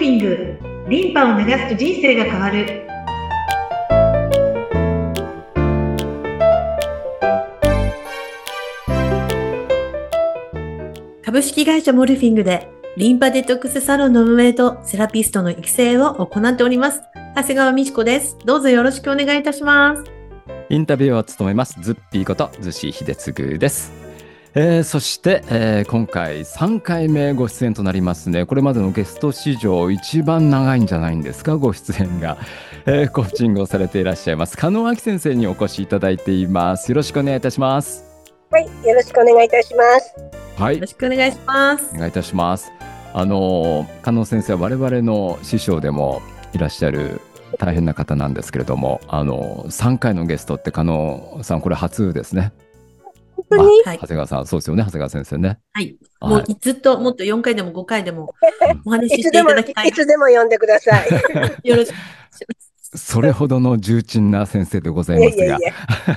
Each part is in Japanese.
フィング、リンパを流すと人生が変わる。株式会社モルフィングでリンパデトックスサロンの運営とセラピストの育成を行っております長谷川美智子です。どうぞよろしくお願いいたします。 インタビューを務めますズッピーこと逗子秀次です。そして、今回3回目ご出演となりますね。これまでのゲスト史上一番長いんじゃないんですか、ご出演が、コーチングをされていらっしゃいます加納亜紀先生にお越しいただいています。よろしくお願いいたします。 はい、よろしくお願いいたします。 はい、 よろしくお願いします。 お願いいたします。加納先生は我々の師匠でもいらっしゃる大変な方なんですけれども、3回のゲストって加納さんこれ初ですね。 本当に、 長谷川さん、そうですよね、長谷川先生ね。 はい。もうずっともっと4回でも5回でもお話しいしていただきたい。 いつでも呼んでください。 よろしくお願いします。 それほどの重鎮な先生でございますが、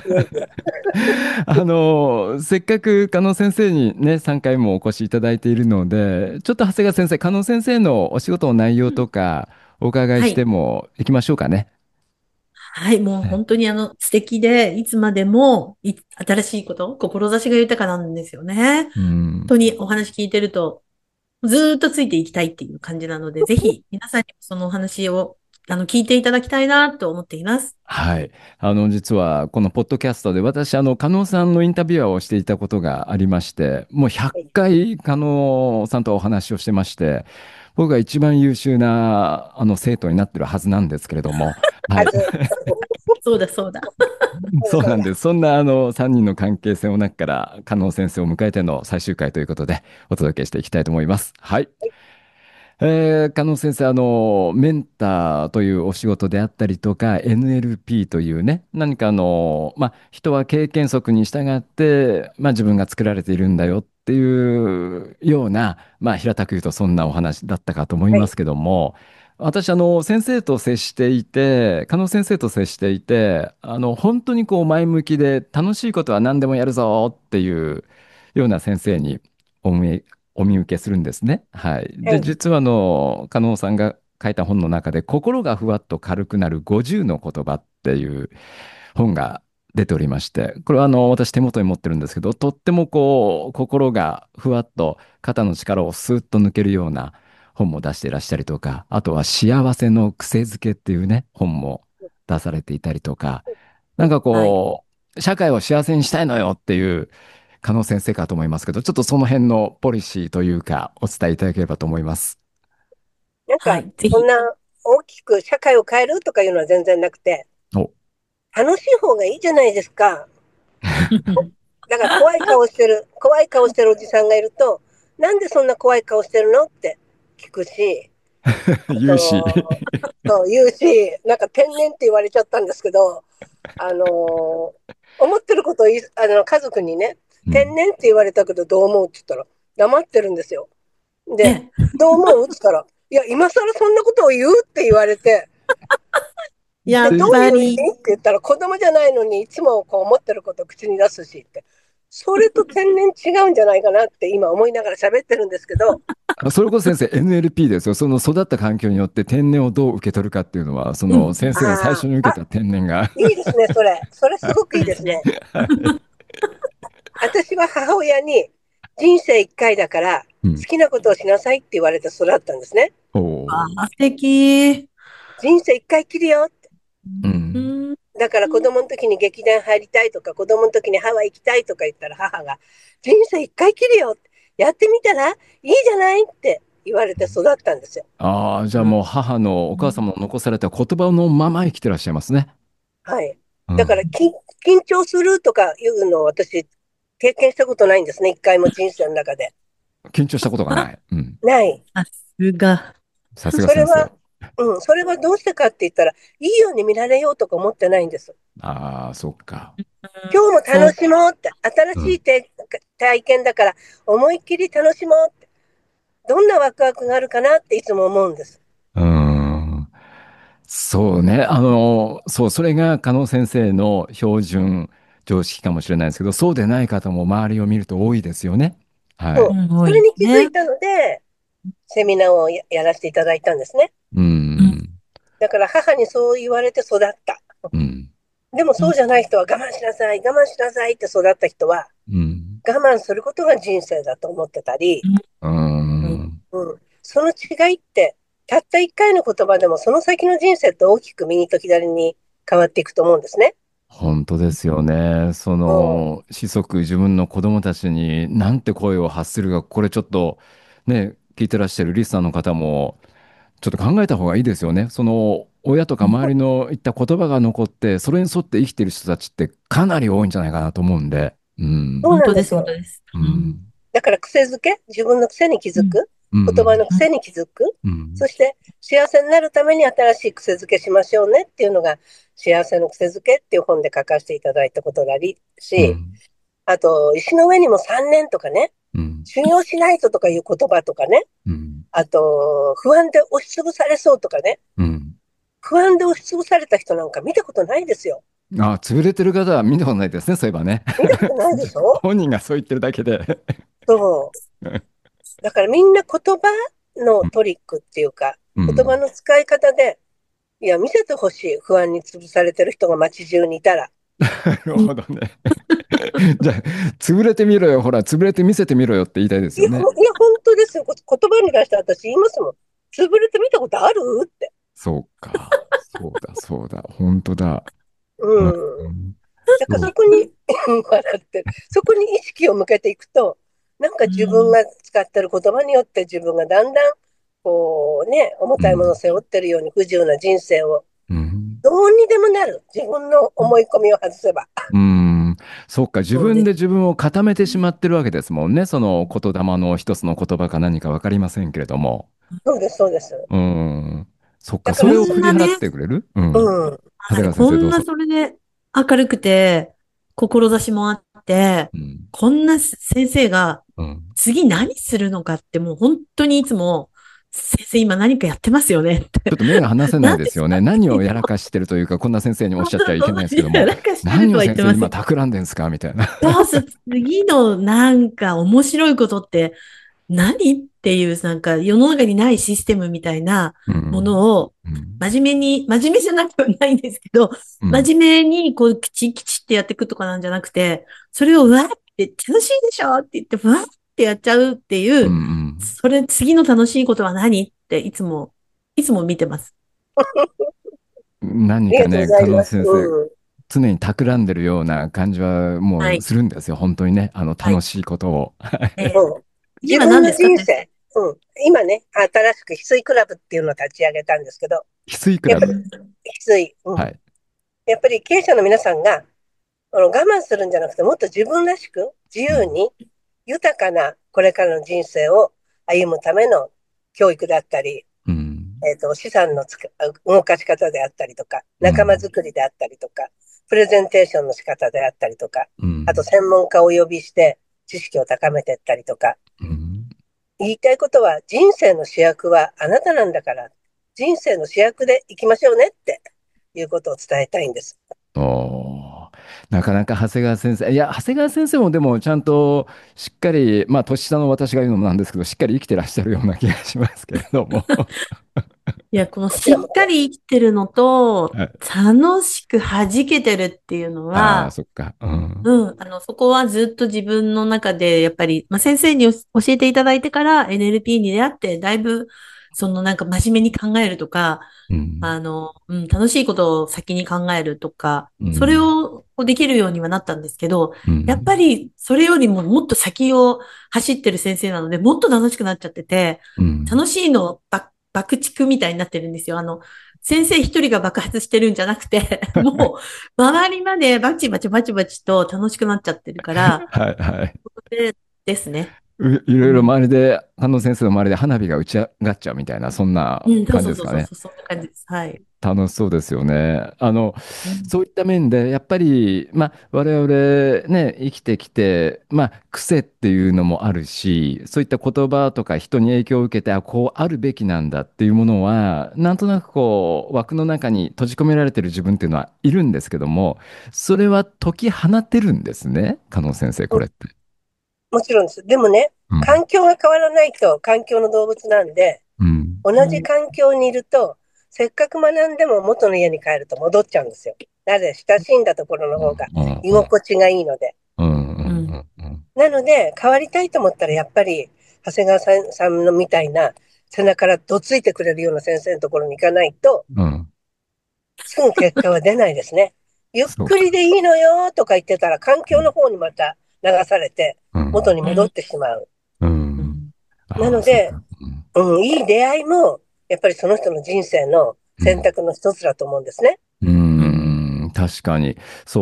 せっかく加納先生にね3回もお越しいただいているので、ちょっと長谷川先生、加納先生のお仕事の内容とかお伺いしてもいきましょうかね。 はい、もう本当に素敵で、いつまでも新しいこと、志が豊かなんですよね。本当にお話聞いてると、ずーっとついていきたいっていう感じなので、ぜひ皆さんにもそのお話を聞いていただきたいなと思っています。 はい。実はこのポッドキャストで私、加納さんのインタビュアーをしていたことがありまして、もう100回加納さんとお話をしてまして、僕が一番優秀な生徒になってるはずなんですけれども、はい。 そうだそうだ。 そうなんです。そんな3人の関係性の中から加納先生を迎えての最終回ということでお届けしていきたいと思います。はい。加納先生、メンターというお仕事であったりとか NLP というね、何か人は経験則に従って、自分が作られているんだよっていうような、平たく言うとそんなお話だったかと思いますけども、私先生と接していて、加納先生と接していて、本当にこう前向きで楽しいことは何でもやるぞっていうような先生にお見受けするんですね。はい。で、実は加納さんが書いた本の中で、心がふわっと軽くなる50の言葉っていう本が出ておりまして、これは私手元に持ってるんですけど、とってもこう、心がふわっと肩の力をスーッと抜けるような本も出していらっしゃりとか、あとは幸せの癖づけっていうね、本も出されていたりとか、なんかこう、社会を幸せにしたいのよっていう加納先生かと思いますけど、ちょっとその辺のポリシーというか、お伝えいただければと思います。 なんか、そんな大きく社会を変えるとかいうのは全然なくて、楽しい方がいいじゃないですか。だから怖い顔してるおじさんがいると、なんでそんな怖い顔してるのって聞くし、 言うし。 そう言うし、なんか天然って言われちゃったんですけど、思ってることを家族にね、天然って言われたけどどう思うって言ったら、黙ってるんですよ。で、どう思うって言ったら、いや、今更そんなことを言うって言われて、 やっどうぱりいう意味って言ったら、子供じゃないのにいつもこう思ってることを口に出すしって。それと天然違うんじゃないかなって今思いながら喋ってるんですけど。 それこそ先生 NLP ですよ。その育った環境によって天然をどう受け取るかっていうのは、その先生が最初に受けた天然が。 いいですね、それ。それすごくいいですね。私は母親に人生一回だから好きなことをしなさいって言われて育ったんですね。 素敵。 人生一回きりよって。 うん、 だから子供の時に劇団入りたいとか、子供の時にハワイ行きたいとか言ったら母が、人生一回きりよって。やってみたらいいじゃないって言われて育ったんですよ。 ああ、じゃあもう母のお母様の残された言葉のまま生きてらっしゃいますね。 はい。だから緊張するとかいうのを私経験したことないんですね。一回も人生の中で。 緊張したことがない。 ない。 さすが。 さすが先生。 それはどうしてかって言ったら、いいように見られようとか思ってないんです。 ああ、そっか。 今日も楽しもうって、新しい体験だから思いっきり楽しもうって、どんなワクワクがあるかなっていつも思うんです。 そうね。そう、それが加納先生の標準常識かもしれないですけど、そうでない方も周りを見ると多いですよね。はい。 それに気づいたので、 セミナーをやらせていただいたんですね。だから母にそう言われて育った。でもそうじゃない人は我慢しなさい、我慢しなさいって育った人は、我慢することが人生だと思ってたり、その違いって、たった一回の言葉でもその先の人生って大きく右と左に変わっていくと思うんですね。 本当ですよね。その、子息自分の子供たちになんて声を発するか、これちょっとね、聞いてらっしゃるリスナーの方も、ちょっと考えた方がいいですよね。その、親とか周りの言った言葉が残って、それに沿って生きてる人たちってかなり多いんじゃないかなと思うんで。 そうなんですよ。だから癖づけ、自分の癖に気づく、言葉の癖に気づく、そして幸せになるために新しい癖づけしましょうねっていうのが、幸せの癖づけっていう本で書かせていただいたことがありし、あと、石の上にも3年とかね、修行しないととかいう言葉とかね、あと、不安で押しつぶされそうとかね、不安で押しつぶされた人なんか見たことないですよ。 潰れてる方は見たことないですね、そういえばね。 見たことないでしょ本人がそう言ってるだけで。 そう。だからみんな言葉のトリックっていうか、言葉の使い方で、いや、見せてほしい。不安に潰されてる人が街中にいたら。 なるほどね。じゃあ、潰れてみろよ、ほら、潰れて見せてみろよって言いたいですよね。 いや、本当ですよ。言葉に出して私言いますもん。潰れて見たことあるって。 そうか。そうだ、そうだ。本当だ。 だからそこに笑ってる。そこに意識を向けていくと、なんか自分が使ってる言葉によって自分がだんだん、こうね、重たいものを背負ってるように不自由な人生を、どうにでもなる。自分の思い込みを外せば。 そうか。自分で自分を固めてしまってるわけですもんね。その言霊の一つの言葉か何かわかりませんけれども。 そうです、そうです。 そっか。それを振り払ってくれる長谷川先生どうぞ。 それで明るくて、志もあって、こんな先生が、次何するのかってもう本当にいつも、先生今何かやってますよねって。 ちょっと目が離せないですよね。何をやらかしてるというか、こんな先生におっしゃっちゃいけないですけども。何を先生今企んでんすかみたいな。 次のなんか面白いことって何っていう、なんか世の中にないシステムみたいなものを、真面目じゃなくはないんですけど、真面目にこう、きちってやっていくとかなんじゃなくて、それをうわって楽しいでしょって言って、うわってやっちゃうっていう、それ次の楽しいことは何っていつも見てます。 何かね、加納先生、常に企んでるような感じはもうするんですよ、本当にね、楽しいことを。 自分の人生、今ね、新しく翡翠クラブっていうのを立ち上げたんですけど、 翡翠クラブ翡翠、やっぱり経営者の皆さんが我慢するんじゃなくて、もっと自分らしく自由に豊かなこれからの人生を歩むための教育であったり、資産の動かし方であったりとか、仲間づくりであったりとか、プレゼンテーションの仕方であったりとか、あと専門家をお呼びして知識を高めていったりとか、言いたいことは人生の主役はあなたなんだから、人生の主役で行きましょうねっていうことを伝えたいんです。 なかなか長谷川先生、いや、長谷川先生もでもちゃんとしっかり、まあ年下の私が言うのもなんですけど、しっかり生きてらっしゃるような気がしますけれども。 いや、このしっかり生きてるのと、楽しく弾けてるっていうのは、 そっか。 そこはずっと自分の中で、やっぱり、先生に教えていただいてから NLP に出会って、だいぶ、なんか真面目に考えるとか、楽しいことを先に考えるとか、それをできるようにはなったんですけど、やっぱりそれよりももっと先を走ってる先生なので、もっと楽しくなっちゃってて、楽しいの爆竹みたいになってるんですよ。先生一人が爆発してるんじゃなくて、もう、周りまでバチバチバチバチと楽しくなっちゃってるから、それですね。 いろいろ周りで、加納先生の周りで花火が打ち上がっちゃうみたいな、そんな感じですかね。 そんな感じです。はい。 楽しそうですよね。そういった面で、やっぱり、我々ね、生きてきて、癖っていうのもあるし、そういった言葉とか人に影響を受けて、こうあるべきなんだっていうものは、なんとなくこう、枠の中に閉じ込められてる自分っていうのはいるんですけども、それは解き放てるんですね、加納先生、これって。 もちろんです。でもね、 環境が変わらないと環境の動物なんで、同じ環境にいると、せっかく学んでも元の家に帰ると戻っちゃうんですよ。なぜ親しんだところの方が居心地がいいので。なので、変わりたいと思ったら、やっぱり、長谷川さんのみたいな、背中からどついてくれるような先生のところに行かないと、すぐ結果は出ないですね。ゆっくりでいいのよとか言ってたら、環境の方にまた流されて、元に戻ってしまう。なので、いい出会いも、やっぱりその人の人生の選択の一つだと思うんですね。 確かに。そう、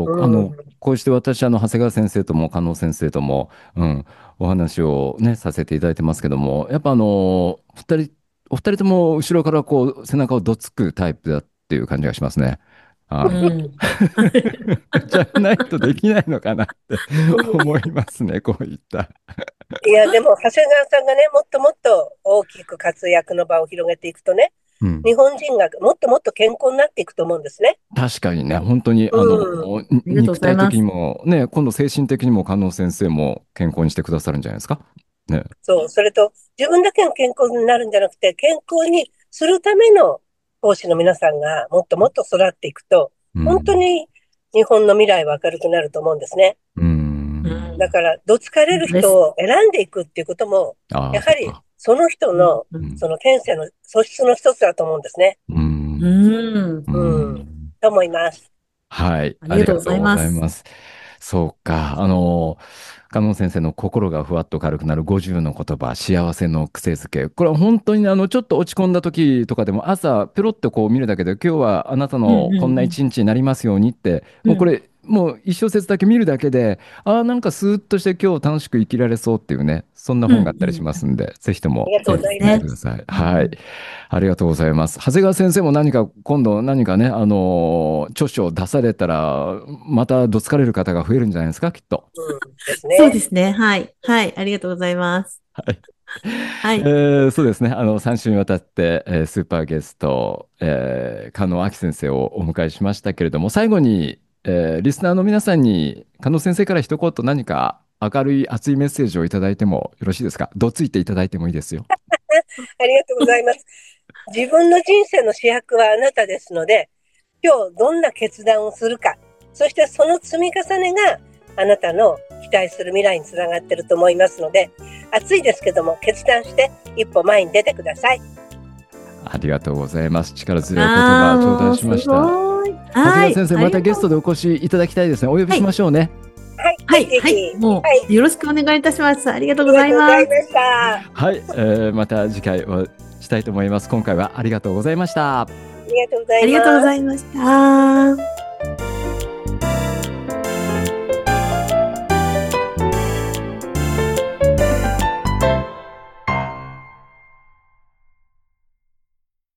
こうして私、長谷川先生とも加納先生とも、お話をね、させていただいてますけども、やっぱお二人とも後ろからこう、背中をどつくタイプだっていう感じがしますね。じゃないとできないのかなって思いますね、こういった。 いや、でも、長谷川さんがね、もっともっと大きく活躍の場を広げていくとね、日本人がもっともっと健康になっていくと思うんですね。 確かにね、本当に、肉体的にも、ね、今度精神的にも加納先生も健康にしてくださるんじゃないですか。ね。 そう、それと、自分だけが健康になるんじゃなくて、健康にするための講師の皆さんがもっともっと育っていくと、本当に日本の未来は明るくなると思うんですね。だから、どつかれる人を選んでいくっていうことも、やはり、その人の、その天性の素質の一つだと思うんですね。と思います。 はい。ありがとうございます。そうか。加納先生の心がふわっと軽くなる50の言葉、幸せの癖づけ。これは本当にちょっと落ち込んだ時とかでも朝ペロッとこう見るだけで、今日はあなたのこんな一日になりますようにって、もうこれ、もう一小節だけ見るだけで、なんかスーッとして今日楽しく生きられそうっていうね、そんな本があったりしますんで、ぜひとも見てください。はい。ありがとうございます。長谷川先生も今度何かね、著書を出されたら、またどつかれる方が増えるんじゃないですか、きっと。 そうですね。はい。はい。ありがとうございます。 はい。はい。そうですね。3週にわたって、スーパーゲスト、加納亜紀先生をお迎えしましたけれども、最後に、リスナーの皆さんに加納先生から一言何か明るい熱いメッセージをいただいてもよろしいですか。どついていただいてもいいですよ。 ありがとうございます。自分の人生の主役はあなたですので、今日どんな決断をするか、そしてその積み重ねがあなたの期待する未来につながっていると思いますので、暑いですけども決断して一歩前に出てください。 ありがとうございます。力強い言葉を頂戴しました。長谷川先生、またゲストでお越しいただきたいですね。お呼びしましょうね。 はい、はい、 もうよろしくお願いいたします。ありがとうございます。 はい、また次回をしたいと思います。今回はありがとうございました。 ありがとうございました。